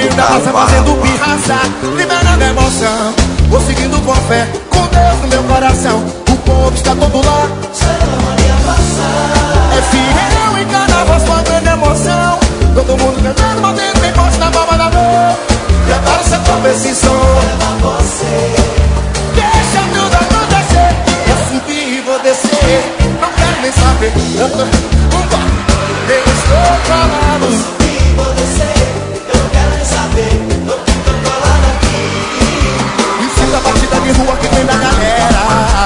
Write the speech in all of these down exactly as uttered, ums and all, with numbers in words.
meio da praça fazendo pirraça, liberando emoção. Vou seguindo com fé, com Deus no meu coração. O povo está todo lá. É fiel em cada voz, fazendo emoção. Todo mundo cantando, batendo bem forte na palma da mão. Prepara-se pra esse som. Deixa tudo acontecer. Vou subir e vou descer. Não quero nem saber. Eu tô... Eu estou colado. Vou subir e vou descer. Eu não quero nem saber. Eu tô colado aqui. E sinta a batida de rua que tem da galera.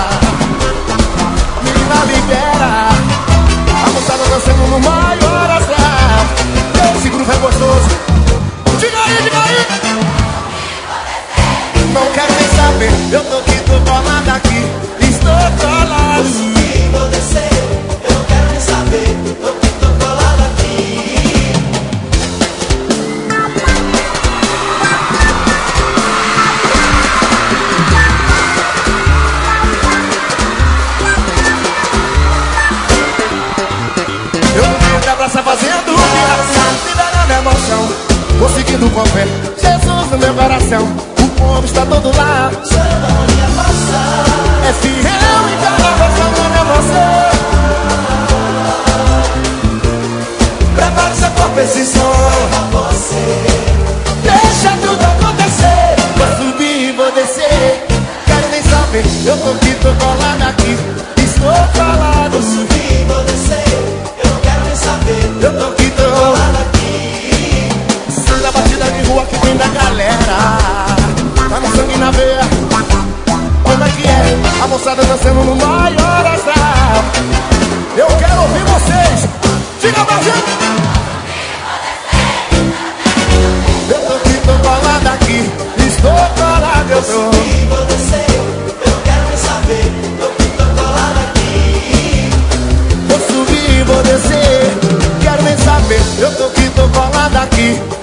Menina libera. A moçada dançando no maior astral. Esse grupo é gostoso. Diga aí, diga aí. Não quero nem saber. Eu tô aqui, tô colado aqui. Estou colado. Vou subir e vou descer. Eu não quero nem saber. Eu tô colado aqui. Eu no meio da praça fazendo pirraça, liberando emoção. Vou seguindo com fé, Jesus no meu coração. O povo está todo lá. É fiel em cada voz, fazendo emoção. Prepare seu corpo esse som. Deixa tudo acontecer. Vou subir e vou descer. Quero nem saber. Eu tô aqui, tô colado aqui. Estou colado. Vou subir e vou descer. Eu não quero nem saber. Eu tô aqui, tô Colado aqui. Santa a batida de rua que vem da galera. Tá no sangue na veia. Como é que é? A moçada dançando no maior astral. Eu quero ouvir vocês. Diga pra gente. Eu tô aqui, tô colado aqui. Estou colado, eu tô. Vou subir e vou descer. Eu não quero nem saber. Eu tô colado aqui. Vou subir e vou descer. Quero nem saber. Eu tô aqui, tô colado aqui.